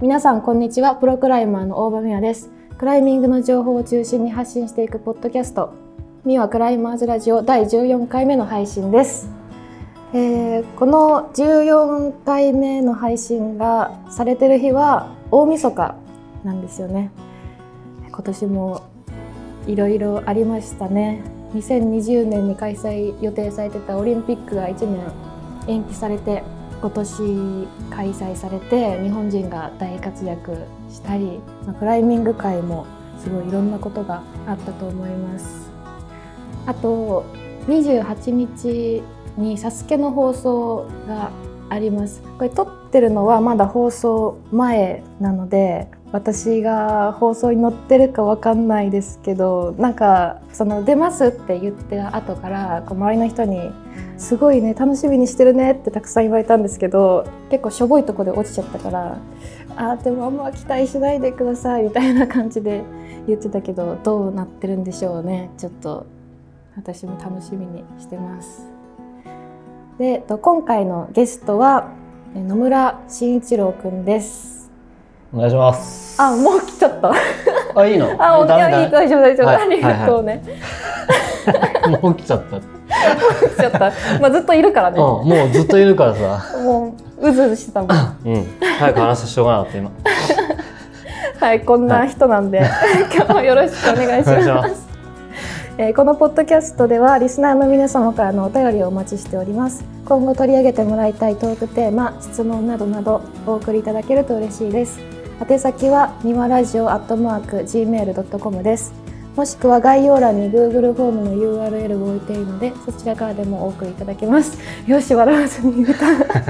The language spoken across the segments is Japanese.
皆さんこんにちは。プロクライマーの大場美和です。クライミングの情報を中心に発信していくポッドキャスト美和クライマーズラジオ第14回目の配信です。この14回目の配信がされてる日は大晦日なんですよね。今年もいろいろありましたね。2020年に開催予定されてたオリンピックが1年延期されて、今年開催されて日本人が大活躍したり、クライミング界もすごいいろんなことがあったと思います。あと28日にサスケの放送があります。これ撮ってるのはまだ放送前なので、私が放送に載ってるかわかんないですけど、なんかその出ますって言って後から周りの人にすごいね楽しみにしてるねってたくさん言われたんですけど、結構しょぼいとこで落ちちゃったから、でもあんま期待しないでくださいみたいな感じで言ってたけど、どうなってるんでしょうね。ちょっと私も楽しみにしてます。で、今回のゲストは野村真一郎くんです。 お願いします。 もう来ちゃった。 いいの？ 大丈夫、ありがとうね。 もう来ちゃった。 来ちゃった。ずっといるからね。 もうずっといるからさ。 もううずうずしてたもん。 早く話してしょうがなかった今。 はい、こんな人なんで、今日もよろしくお願いします。このポッドキャストではリスナーの皆様からのお便りをお待ちしております。今後取り上げてもらいたいトークテーマ、質問などなどお送りいただけると嬉しいです。宛先はみわラジオ@gmail.com です。もしくは概要欄に Google フォームの URL を置いているので、そちらからでもお送りいただけます。よし、笑わずに言えた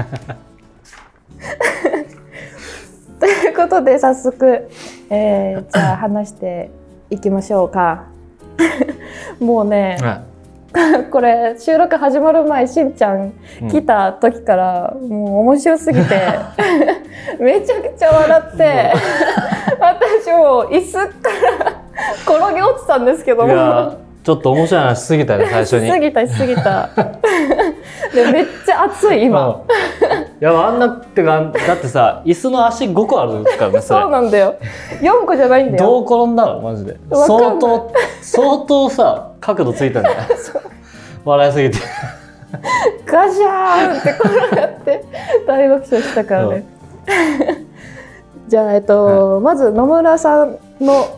ということで早速、じゃあ話していきましょうか。もうね、これ収録始まる前しんちゃん来た時からもう面白すぎてめちゃくちゃ笑って私も椅子から転げ落ちたんですけども、 いやちょっと面白い話しすぎたね最初に。 しすぎたでめっちゃ暑い今。 いやあんなってかだってさ椅子の足5個あるからね。 そうなんだよ。4個じゃないんだよ。 どう転んだのマジで。相当さ角度ついたんだよ。笑いすぎてガシャーンって転がって大爆笑したからね。じゃあまず野村さんの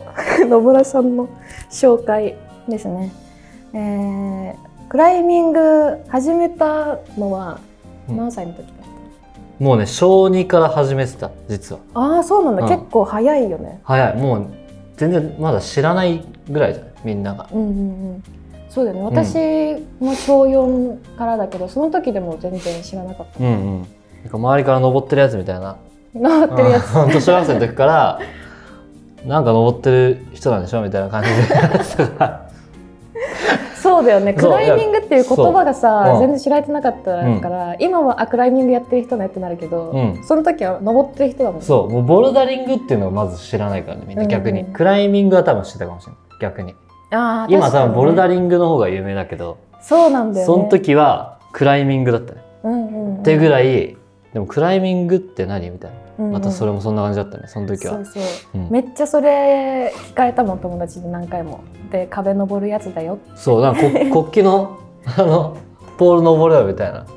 紹介ですね。クライミング始めたのは何歳の時だった？ もうね小2から始めてた実は。そうなんだ、結構早いよね。 早い。もう全然まだ知らないぐらいじゃないみんなが。 そうだよね。私も小4からだけど、その時でも全然知らなかった。 なんか周りから登ってるやつみたいな。 登ってるやつ。 本当小学生の時からなんか登ってる人なんでしょみたいな感じで。 そうだよね。クライミングっていう言葉がさ、全然知られてなかったから、今はクライミングやってる人ねってなるけど、その時は登ってる人だもんね。 そう、もうボルダリングっていうのをまず知らないからねみんな。逆にクライミングは多分知ってたかもしれない。逆に今多分ボルダリングの方が有名だけど、 そうなんだよね。 その時はクライミングだったね。っていうぐらい。でもクライミングって何みたいな。またそれもそんな感じだったねその時は。めっちゃそれ聞かれたもん友達に何回も。で壁登るやつだよ。そうなんか国旗のポール登るよみたいな。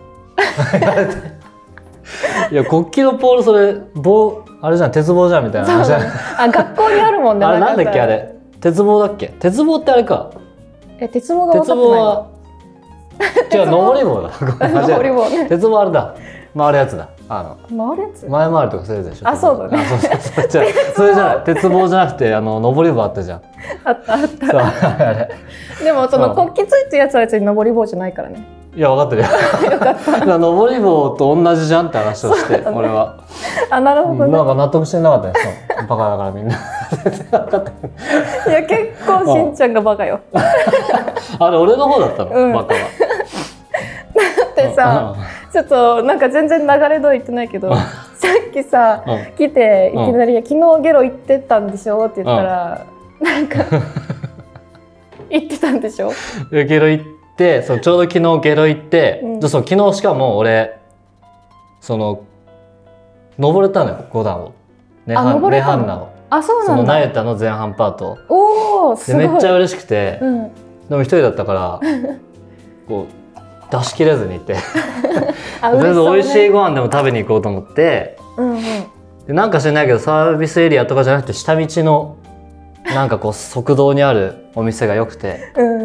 いや国旗のポールそれあれじゃん鉄棒じゃんみたいな話じゃん。 学校にあるもんね。 あれなんだっけあれ鉄棒だっけ？鉄棒ってあれか。 鉄棒が分かってないの？ 違う登り棒だ。 登り棒ね。 鉄棒あれだ。回るやつだ。 回るやつ？ 前回るとかするでしょ。 そうだね。 それじゃない。鉄棒じゃなくて登り棒あったじゃん。 あった。でもその国旗ついてるやつは別に登り棒じゃないからね。 いや分かってるよ。よかった。登り棒と同じじゃんって話をして、俺は。 なるほどね。 なんか納得してなかったです。バカだからみんな。分かってる。 いや結構しんちゃんがバカよ。 あれ俺の方だったの、バカは。だってさ、ちょっとなんか全然流れ通り言ってないけど、さっきさ、来ていきなり「昨日ゲロ行ってたんでしょ?」って言ったら、なんか行ってたんでしょ？ ゲロ行ってちょうど昨日ゲロ行って、昨日しかも俺登れたのよ5段を。 ネハンナの。 そうなんだ。 そのナユタの前半パート。 おー、すごい。 でめっちゃ嬉しくて、 うん、 でも一人だったからこう出し切れずにいてとりあえず美味しいご飯でも食べに行こうと思って、うんうん、でなんか知らないけどサービスエリアとかじゃなくて下道のなんかこう側道にあるお店が良くてうん、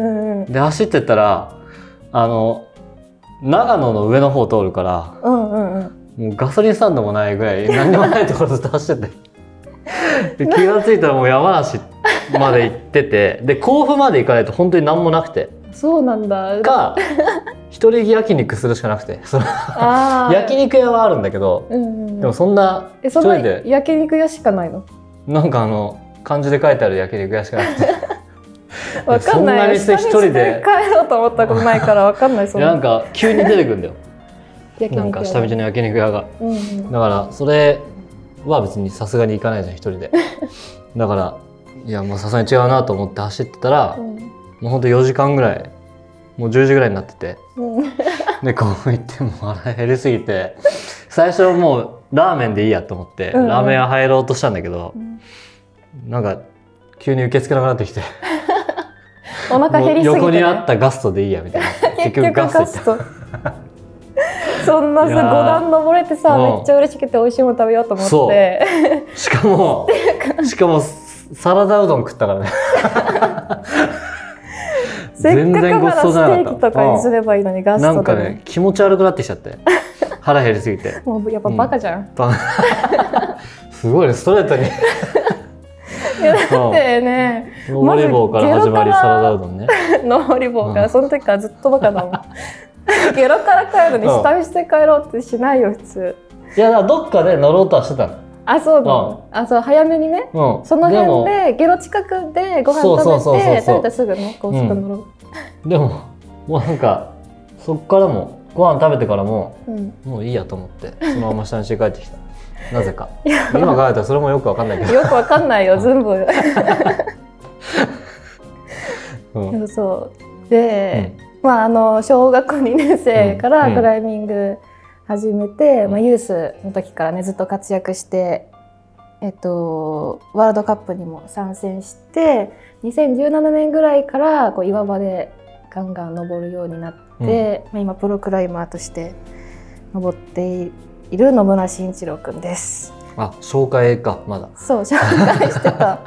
で走ってったら長野の上の方通るから、うんうんうん、もうガソリンスタンドもないぐらい何にもないところずっと走っててで気が付いたらもう山梨まで行っててで甲府まで行かないと本当に何もなくてそうなんだか一人焼肉するしかなくて焼肉屋はあるんだけど、うんうん、でもそんな一人で焼肉屋しかないのなんか漢字で書いてある焼肉屋しかなくてわかんない。そんな店一人で帰ろうと思ったことないからわかんない。 なんか急に出てくるんだよなんか下道の焼肉屋が、うんうん、だからそれは別にさすがに行かないじゃん一人でだからいやもうさすがに違うなと思って走ってたら、うん、もうほんと4時間ぐらいもう10時ぐらいになってて、うん、でこう行っても腹減りすぎて最初もうラーメンでいいやと思って、うんうん、ラーメン屋入ろうとしたんだけど、うん、なんか急に受け付けなくなってきてお腹減りすぎて、ね、 横にあったガストでいいやみたいな結局ガストそんなさ5段登れてさめっちゃ嬉しくて美味しいもの食べようと思ってしかもサラダうどん食ったからねせっかくならステーキとかにすればいいのにガストでなんかね気持ち悪くなってきちゃって腹減りすぎてもうやっぱバカじゃん、 すごいねストレートにいやだってね上り棒から始まりサラダうどんね上り棒から、その時からずっとバカだもんゲロから帰るのに下見して帰ろうってしないよ普通。 いやだからどっかで乗ろうとはしてたの。 そうだ、そう早めにね、その辺でゲロ近くでご飯食べて食べたらすぐね高速乗ろう、 でももうなんかそっからもご飯食べてからも、もういいやと思ってそのまま下にして帰ってきたなぜか今考えたらそれもよくわかんないけどよくわかんないよ全部そうで、小学校2年生からクライミング始めて、ユースの時からねずっと活躍して、ワールドカップにも参戦して2017年ぐらいからこう岩場でガンガン登るようになって、今プロクライマーとして登っている野村慎一郎くんです。 紹介かまだそう紹介してた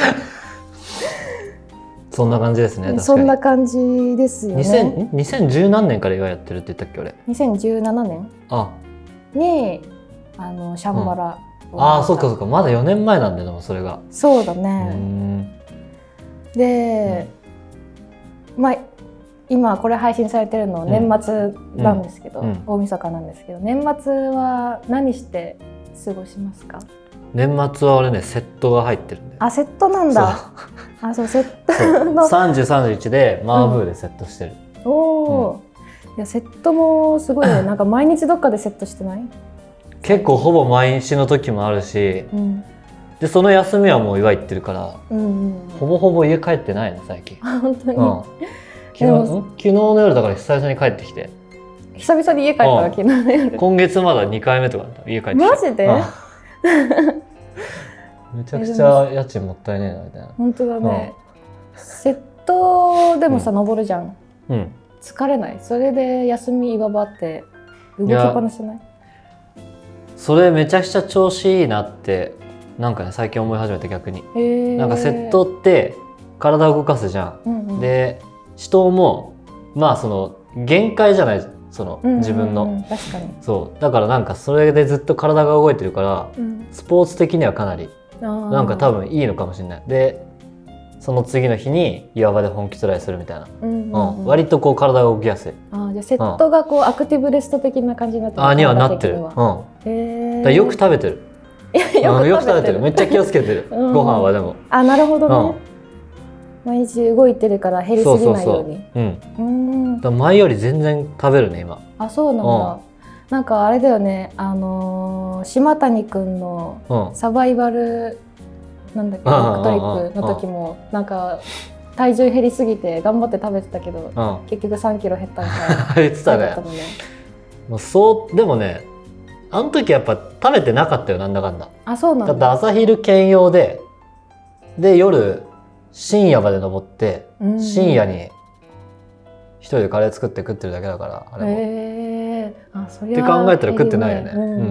そんな感じですね。確かにそんな感じですよね。 2010何年から岩やってるって言ったっけ俺。 2017年にシャンバラ、 そっかそっかまだ4年前なんだよそれが。 そうだね。で、今これ配信されてるの年末なんですけど、大晦日なんですけど、年末は何して過ごしますか？ 年末は俺ねセットが入ってるんで。 セットなんだ。そうセットの 30、31でマーブーでセットしてる。 いやセットもすごいね。なんか毎日どっかでセットしてない？ 結構ほぼ毎日の時もあるし、でその休みはもう岩行ってるから、ほぼほぼ家帰ってないね最近。 本当に。 昨日の夜だから久々に帰ってきて。 久々に家帰ったら昨日の夜。 今月まだ2回目とか家帰ってきて。 マジで？ めちゃくちゃ家賃もったいねえなみたいな。 本当だね。セットでもさ登るじゃん。疲れない？それで休み岩場って動きっぱなしない？ それめちゃくちゃ調子いいなってなんかね最近思い始めて逆に。なんかセットって体を動かすじゃん。で人もその限界じゃないその自分の。 確かに。 そうだからなんかそれでずっと体が動いてるから、スポーツ的にはかなりなんか多分いいのかもしれない。でその次の日に岩場で本気トライするみたいな、割とこう体が動きやすい。 じゃあセットがこうアクティブレスト的な感じになってる。 にはなってる。だよく食べてる。よく食べてる。めっちゃ気をつけてる。ご飯はでも。 なるほどね。毎日動いてるから減りすぎないように。 だ前より全然食べるね今。 そうなんだ。なんかあれだよね。島谷くんのサバイバルなんだっけロックトリップの時もなんか体重減りすぎて頑張って食べてたけど、結局3キロ減ったみたいな。 言ってたね。でもねあの時やっぱ食べてなかったよ、なんだかんだ。 あ、そうなんだ。 だって朝昼兼用で夜深夜まで登って、深夜に一人でカレー作って食ってるだけだから、あれも。 あ、それはって考えたら食ってないよね。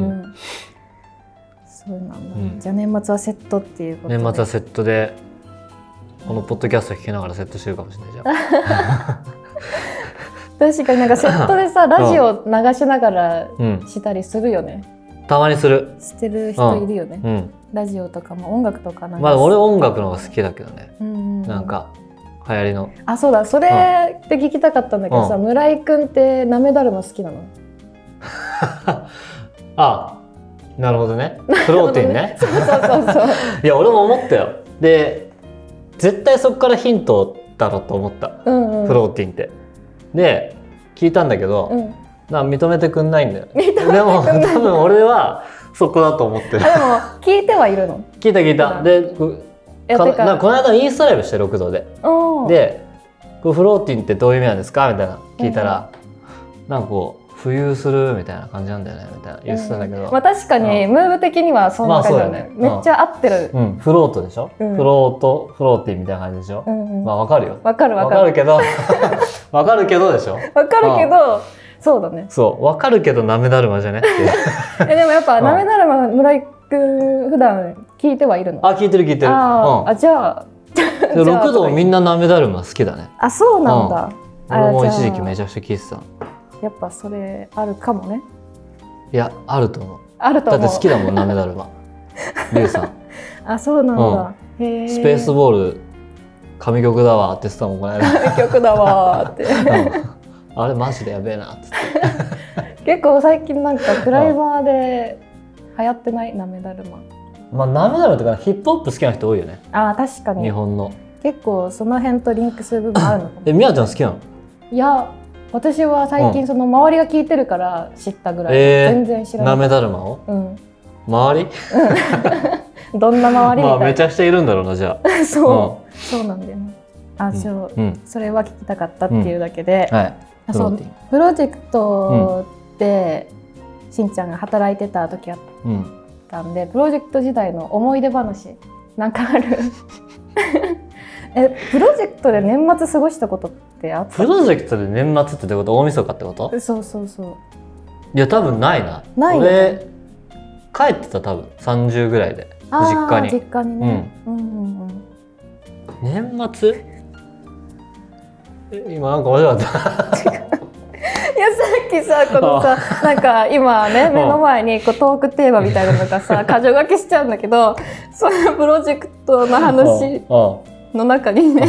そうなんだ。じゃあ年末はセットっていうことで。 年末はセットでこのポッドキャスト聞きながらセットしてるかもしれないじゃん。 確かになんかセットでさ、ラジオ流しながらしたりするよね。 たまにする。 してる人いるよね。ラジオとかも音楽とかまあ俺音楽の方が好きだけどね。なんか流行りの。 あ、そうだ、それって聞きたかったんだけどさ、村井くんってなめだるま好きなの？ あ、なるほどね。フローティンね。 そう。 いや俺も思ったよ。で絶対そこからヒントだろうと思った、フローティンって。で聞いたんだけど、認めてくんないんだよ。でも多分俺はそこだと思ってる。 でも聞いてはいるの？ 聞いた。でこの間インスタライブして6度で。でフローティンってどういう意味なんですかみたいな聞いたら、なんかこう浮遊するみたいな感じなんだよねみたいな言ってたんだけど、 まあ確かにムーブ的にはそんな感じだね。めっちゃ合ってる。 フロートでしょ。フローティンみたいな感じでしょ。まあわかるよ。わかるけどわかるけどでしょ。 わかるけど、そうだね。 そうわかるけどなめだるまじゃねって。 でもやっぱなめだるま村井くん普段聞いてはいるの？ あ、聞いてる。 あ、じゃあ 6度みんななめだるま好きだね。 あ、そうなんだ。 俺も一時期めちゃくちゃ聞いてた。 やっぱそれあるかもね。 いや、あると思う。 だって好きだもんなめだるま。リュウさん。 あ、そうなんだ。 スペースボール神曲だわって言ってたもんこの間。 神曲だわって。 あれマジでやべえなっつって。 結構最近なんかクライマーで流行ってないなめだるま。 まあなめだるまとかヒップホップ好きな人多いよね。 あ、確かに。 日本の。 結構その辺とリンクする部分あるのかも。 みやちゃん好きなの？ いや。私は最近その周りが聞いてるから知ったぐらい、全然知らない。 なめだるまを？周り？ どんな周りみたいな。 まあめちゃくちゃいるんだろうなじゃあ。 そうなんだよね。それは聞きたかったっていうだけで、プロジェクトでしんちゃんが働いてた時あったんで、プロジェクト時代の思い出話なんかある？プロジェクトで年末過ごしたことってあった？ プロジェクトで年末ってどういうこと？大晦日ってこと？ そう。 いや多分ないな。俺帰ってた多分30ぐらいで実家に。 実家にね。 年末？今なんか面白かった。 いやさっきさこのさなんか今ね目の前にこうトークテーマみたいなのがさ箇条書きしちゃうんだけど、そのプロジェクトの話の中にね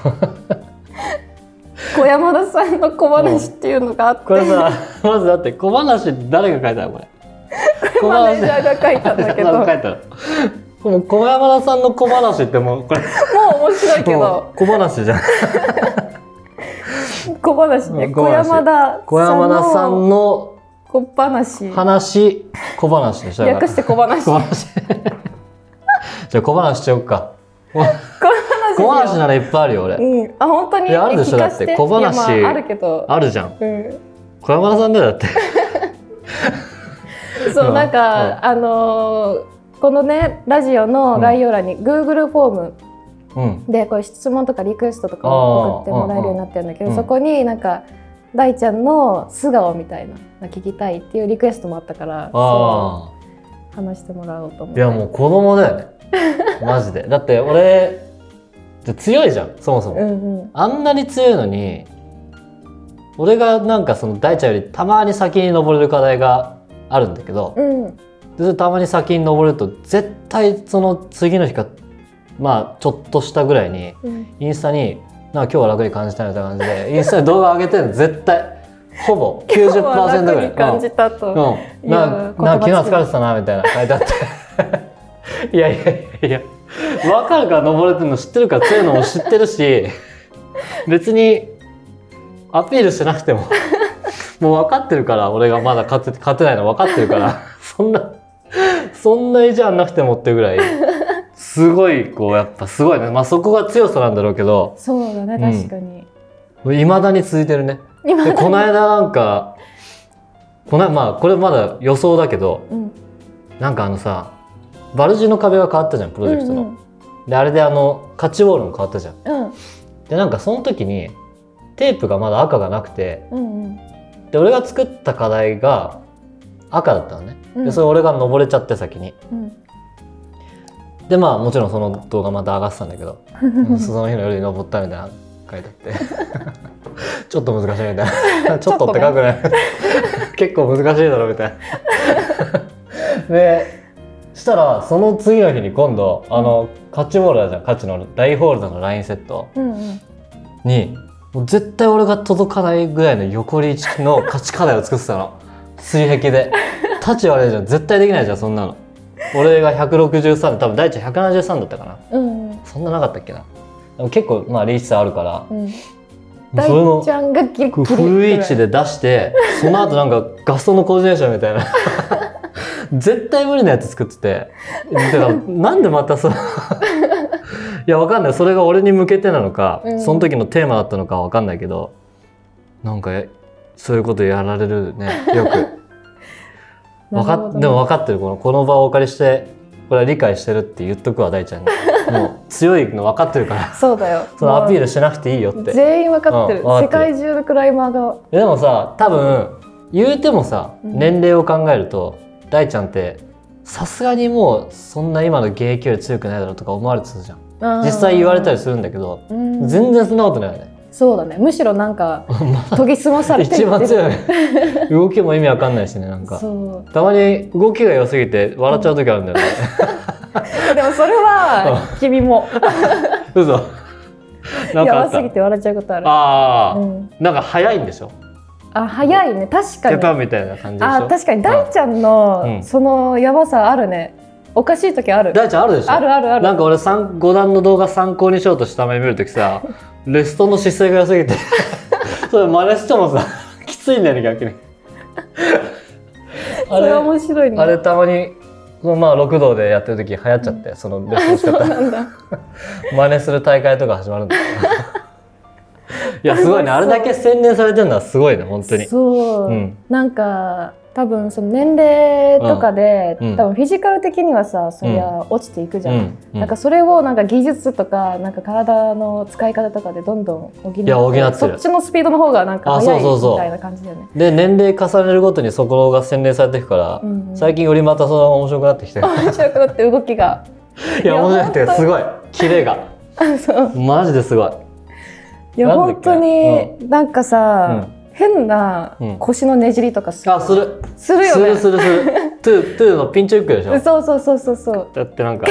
小山田さんの小話っていうのがあって、 これさまずだって小話誰が書いたのこれ？ マネージャーが書いたんだけどこの小山田さんの小話ってもうこれもう面白いけど小話じゃん。 小話ね。小山田さんの小話小話でしょ。 略して小話。 じゃあ小話しちゃおうか。小話ならいっぱいあるよ俺。 あ、本当に？ あるでしょ。だって小話あるけどあるじゃん。小山田さんだよだって。 そうなんかこのねラジオの概要欄に Google フォームでこういう質問とかリクエストとかを送ってもらえるようになってるんだけど、そこになんか大ちゃんの素顔みたいな聞きたいっていうリクエストもあったから、話してもらおうと思って。 いやもう子供だよねマジで。だって俺強いじゃんそもそも、あんなに強いのに俺がなんかその大ちゃんよりたまに先に登れる課題があるんだけど、でたまに先に登ると絶対その次の日かまあちょっとしたぐらいに、インスタになんか今日は楽に感じたみたいな感じでインスタに動画上げてるの絶対ほぼ 90% ぐらい。 感じたとなんか昨日疲れてたなみたいな書いてあっていや分かるから登れてるの知ってるから強いのも知ってるし別にアピールしてなくてももう分かってるから、俺がまだ勝てないの分かってるからそんな意地あんなくてもっていうぐらいすごいこうやっぱすごいね。まあそこが強さなんだろうけど。 そうだね、確かに。 未だに続いてるね。でこの間なんかまあこれまだ予想だけど、なんかさバルジの壁が変わったじゃんプロジェクトの。であれでカッチボールも変わったじゃん。でなんかその時にテープがまだ赤がなくて、で俺が作った課題が赤だったのね。でそれ俺が登れちゃって先に。でまあもちろんその動画また上がってたんだけどその日の夜に登ったみたいな書いてあってちょっと難しいみたいなちょっとって書くね結構難しいだろみたいなでしたらその次の日に今度カッチボールだじゃん、カッチの大ホールドのラインセットに、もう絶対俺が届かないぐらいの横リーチの勝ち課題を作ってたの水壁で。タチ悪いじゃん、絶対できないじゃんそんなの。俺が163、多分大地173だったかな、そんななかったっけな。でも結構まあリーチ差あるから、 大ちゃんがギリギリフルリーチで出してその後なんかガストのコーディネーションみたいな絶対無理なやつ作ってて、だからなんでまたいやわかんない、それが俺に向けてなのか、その時のテーマだったのかわかんないけど、なんかそういうことやられるねよくでも分かってる、この場をお借りしてこれは理解してるって言っとくわ大ちゃんに。もう強いの分かってるからそうだよ、 そのアピールしなくていいよって全員分かってる、世界中のクライマーが。 でもさ多分言うてもさ、年齢を考えると大ちゃんってさすがにもうそんな今の現役より強くないだろうとか思われてたじゃん。実際言われたりするんだけど、全然そんなことないよね。 そうだね、むしろなんか研ぎ澄まされてる一番強い動きも意味わかんないしね、なんかたまに動きが良すぎて笑っちゃう時あるんだよねでもそれは君も嘘なんかやばすぎて笑っちゃうことある。 なんか早いんでしょ。 早いね、確かに。 ペパみたいな感じでしょ。 確かに大ちゃんのそのやばさあるね。おかしい時ある。 大ちゃんあるでしょ。 ある。 なんか俺5段の動画参考にしようとした目見るときさレストの姿勢が良すぎてそれ真似してもさきついんだよね逆にそれ面白いね。 あれたまにまあ6道でやってる時流行っちゃって、そのレストの仕方真似する大会とか始まるんだいやすごいね、あれだけ洗練されてるのはすごいね本当に。 そう、なんか多分その年齢とかで、多分フィジカル的にはさそりゃ落ちていくじゃん、なんかそれをなんか技術とかなんか体の使い方とかでどんどん補ってそっちのスピードの方がなんか速いみたいな感じだよね。 で年齢重ねるごとにそこが洗練されていくから、最近よりまたその面白くなってきてる。 面白くなって動きがいや面白いってすごいキレがマジですごい。 いや本当になんかさ、変な腰のねじりとかするよね。するトゥーのピンチフックでしょ。そうだってなんかい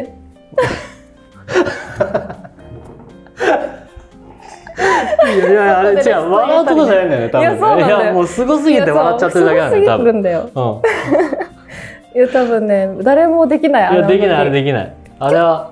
やあれ違う、笑うとこじゃないんだよね多分。いやもうすごすぎて笑っちゃってるだけなんだよ多分。 いや多分ね誰もできない。 いやできない、あれできない。あれは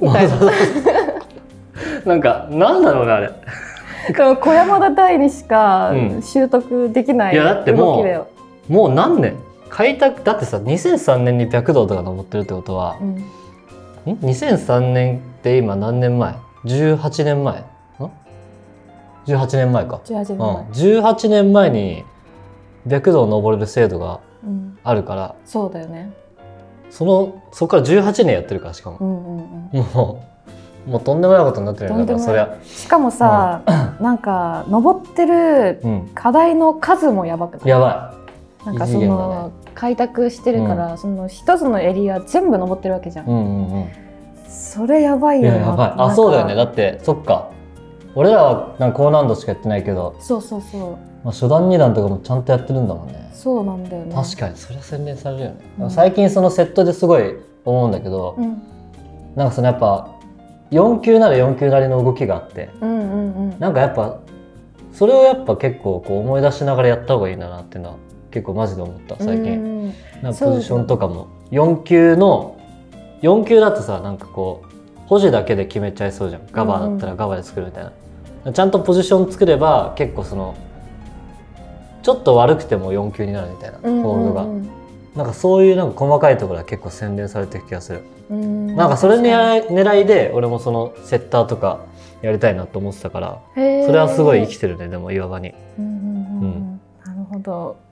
なんかなんだろうねあれ。 でも小山田大にしか習得できない動きだよ。 いやだってもう何年開拓だってさ、2003年に白道とか登ってるってことは、2003年って今何年前？18年前？18年前か。18年前に白道を登れる制度があるから、 そうだよね。 そこから18年やってるから、しかも、もうとんでもないことになってるんだから、そりゃ。 しかもさ、なんか登ってる課題の数もやばくない？ やばい。 なんかその開拓してるから、その一つのエリア全部登ってるわけじゃん。それやばいよね。 やばい。あ、そうだよね。だってそっか。俺らはなんか高難度しかやってないけど。 そう。 まあ初段二段とかもちゃんとやってるんだもんね。 そうなんだよね。 確かにそれは洗練されるよね。最近そのセットですごい思うんだけど、なんかそのやっぱ4級なら4級なりの動きがあって、なんかやっぱそれをやっぱ結構こう思い出しながらやった方がいいんだなっていうのは結構マジで思った最近。なんかポジションとかも4級だとさ、なんかこう保持だけで決めちゃいそうじゃん。ガバだったらガバで作るみたいな。ちゃんとポジション作れば結構そのちょっと悪くても4級になるみたいなホールドが。なんかそういうなんか細かいところは結構洗練されてる気がする。なんかそれ狙いで俺もそのセッターとかやりたいなと思ってたから、それはすごい生きてるね。でも岩場に。 なるほど。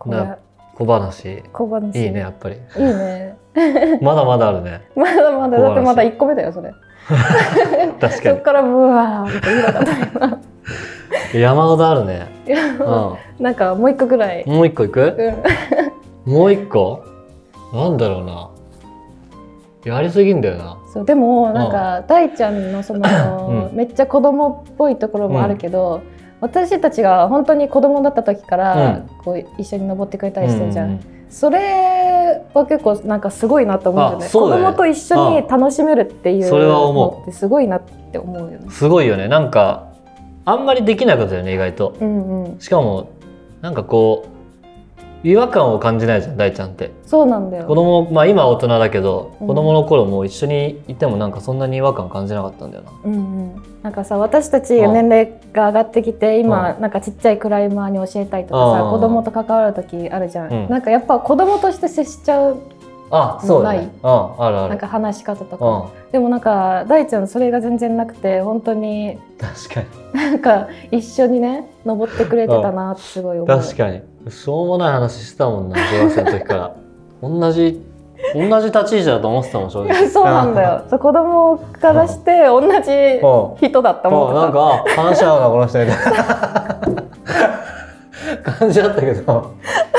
小話いいねやっぱり。 いいねまだまだあるね。 まだまだ、だってまだ1個目だよそれ確かにそっからブワーって言いなかった今山ほどあるね。 なんかもう1個ぐらい。 もう1個いく？もう1個なんだろうな、やりすぎんだよな。 そうでもなんか大ちゃんのその、めっちゃ子供っぽいところもあるけど、私たちが本当に子供だった時からこう一緒に登ってくれたりしてるじゃん、それは結構なんかすごいなと思うんだよね。子供と一緒に楽しめるっていうのってすごいなって思うよね。 すごいよね。なんかあんまりできないことだよね意外と、しかもなんかこう違和感を感じないじゃん大ちゃんって。 そうなんだよ。 子供、まあ今は大人だけど、子供の頃も一緒にいてもなんかそんなに違和感感じなかったんだよな。 なんかさ、私たち年齢が上がってきて今なんかちっちゃいクライマーに教えたりとかさ、子供と関わる時あるじゃん、なんかやっぱ子供として接しちゃうそうだね。あるある。 なんか話し方とか、でもなんか大ちゃんそれが全然なくて、本当に確かになんか一緒にね登ってくれてたなってすごい思う。 確かにしょうもない話してたもんな小学生の時から同じ立ち位置だと思ってたもん正直。 そうなんだよ。子供からして同じ人だったもん。 なんか話し合うなこの人みたいな感じだったけど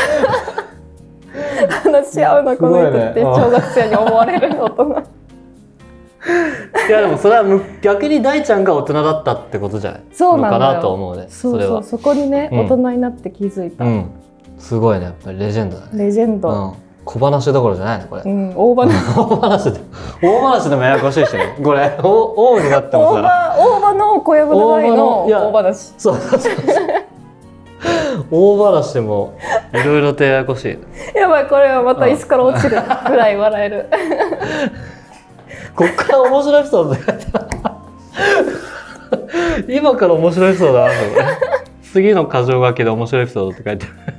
話し合うなこの人って小学生に思われる大人いやでもそれは逆に大ちゃんが大人だったってことじゃないのかなと思うね。 そこにね、大人になって気づいた、 すごいねやっぱりレジェンドだね。 レジェンド、 小話どころじゃないねこれ。 大話でもややこしいしねこれ大になってもさ大場の小籔の代の大話。そう大話でもいろいろとややこしい。 やばい、これはまた椅子から落ちるぐらい笑えるこっから面白いエピソードで今から面白いエピソードだな次の箇条書きで面白いエピソードって書いてある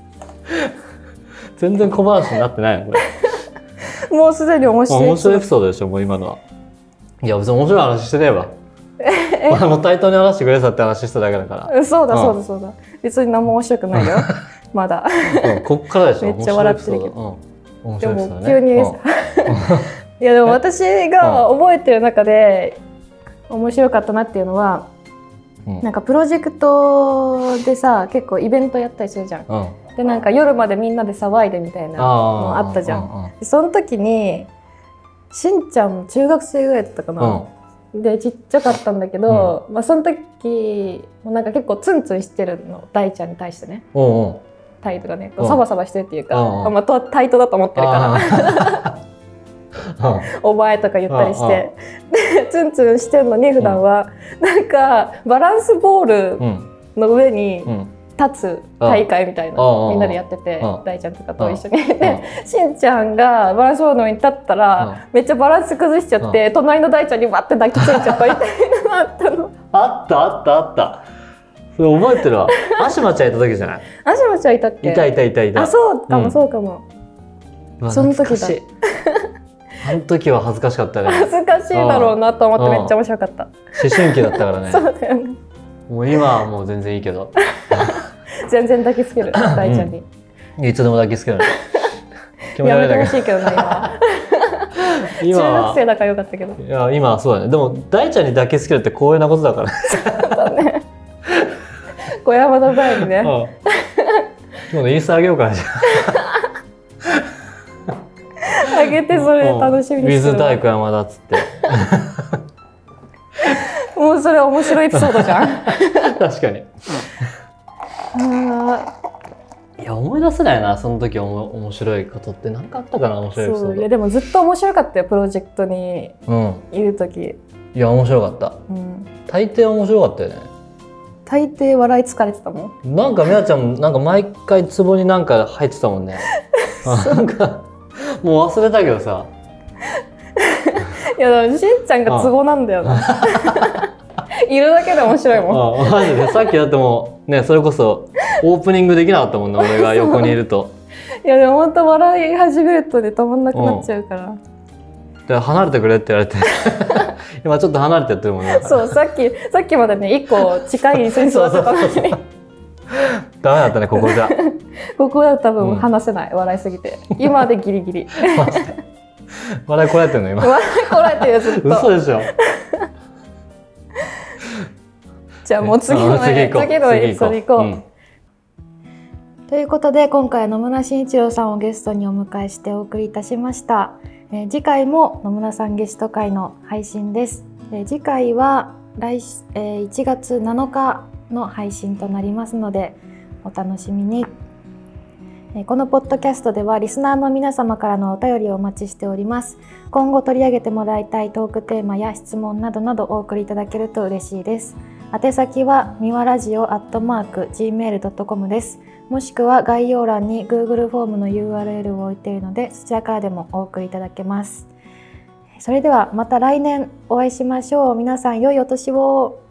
全然小話になってないのこれもうすでに面白いエピソードでしょもう今のは。いや別に面白い話してねえわ対等に話してくれたって話しただけだから。 そうだ別に何も面白くないよまだこっからでしょ。 めっちゃ笑ってるけど、 でも急にいやでも私が覚えてる中で面白かったなっていうのは、なんかプロジェクトでさ結構イベントやったりするじゃん、でなんか夜までみんなで騒いでみたいなのあったじゃん、その時にしんちゃん中学生ぐらいだったかな、でちっちゃかったんだけど、その時もなんか結構ツンツンしてるの大ちゃんに対してね、態度がねサバサバしてるっていうか、対等だと思ってるからお前とか言ったりして、でツンツンしてるのに普段はなんかバランスボールの上に立つ大会みたいなみんなでやってて、大ちゃんとかと一緒にでしんちゃんがバランスボールの上に立ったらめっちゃバランス崩しちゃって隣の大ちゃんにバッて抱きついちゃったみたいなのあったの。 あったそれ覚えてるわ。アシマちゃんいた時じゃない？ アシマちゃんいたっけ？ いた。 あ、そうかもそうかも。その時だ。 あの時は恥ずかしかったね。 恥ずかしいだろうなと思ってめっちゃ面白かった。 思春期だったからね。 そうだよね。 もう今はもう全然いいけど。 全然抱きつける大ちゃんに。 いつでも抱きつける。 やめてほしいけどな今。中学生だからよかったけど。 いや今はそうだね。でも大ちゃんに抱きつけるって光栄なことだから。 そうだね。小山田大にね。 今度インスタあげようかな。 あげてそれ楽しみにしてる。 水大小山田っつって。 もうそれ面白いエピソードじゃん。 確かに。いや思い出せないなその時面白いことって何かあったかな面白いエピソード。 いやでもずっと面白かったよプロジェクトにいる時。 いや面白かった。大抵面白かったよね。 大抵笑い疲れてたもん。 なんかみやちゃんなんか毎回ツボになんか入ってたもんね。なんかもう忘れたけどさ。 いやでもしんちゃんがツボなんだよな。いるだけで面白いもん。 マジでさっきだってもうねそれこそオープニングできなかったもんね俺が横にいると。 いやでも本当笑い始めるとね止まんなくなっちゃうから。 で離れてくれって言われて今ちょっと離れてやってるもんね。 そうさっきまでね一個近い椅子に座ってたのにダメだったねここじゃ。 ここは多分話せない、笑いすぎて。今でギリギリ。 笑いこらえてるの今。 笑いこらえてるよずっと。 嘘でしょ。 じゃあもう次のエピソード行こう。ということで今回は野村真一郎さんをゲストにお迎えしてお送りいたしました。次回も野村さんゲスト会の配信です。次回は1月7日の配信となりますのでお楽しみに。このポッドキャストではリスナーの皆様からのお便りをお待ちしております。今後取り上げてもらいたいトークテーマや質問などなどお送りいただけると嬉しいです。宛先はみわラジオ@gmail.com です。もしくは概要欄に Google フォームの URL を置いているのでそちらからでもお送りいただけます。それではまた来年お会いしましょう。皆さん良いお年を。